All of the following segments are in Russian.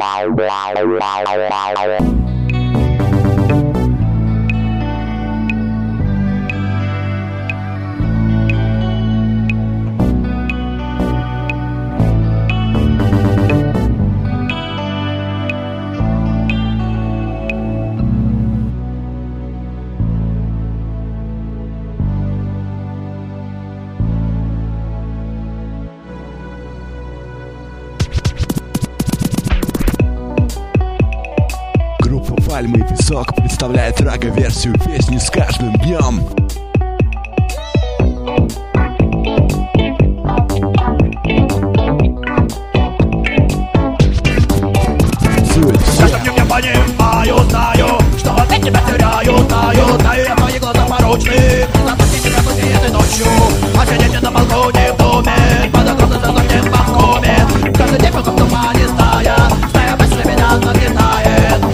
Пальмы и песок представляет рага-версию песни «С каждым днем». С каждым днем я понимаю, знаю, что опять тебя теряю, знаю я твои глаза порочны. Запусти тебя после этой ночью, а сидите на балконе в доме, под огромным звездным балконе. Каждый день вокруг тумане стая мысли меня нагнетает.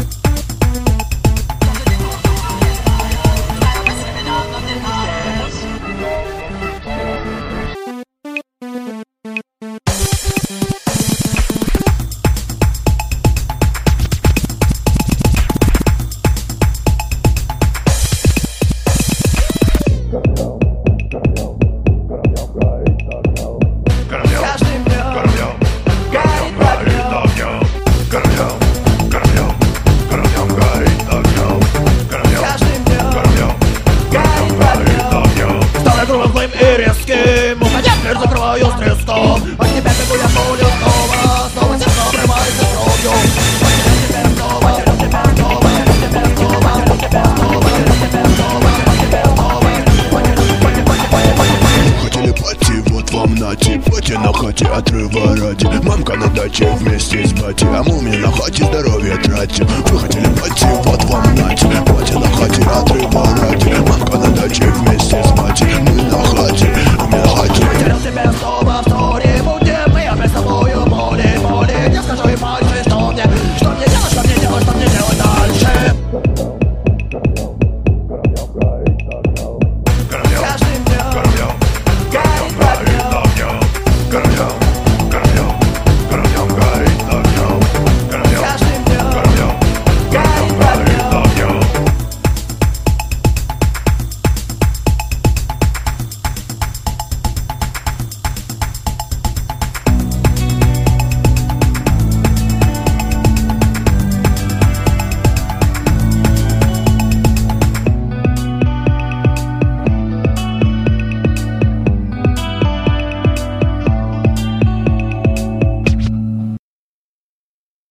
Закрываю с треском, от тебя бегу я болью снова, снова сердце обрывается кровью. Через тебя снова, через тебя снова, через тебя снова, через тебя снова, через тебя снова, через тебя снова. Хотели пати, вот вам нати, пати на хате отрыва ради. Мамка на даче вместе с бати, а мы на хате здоровье тратим. Вы хотели пати, вот вам нати.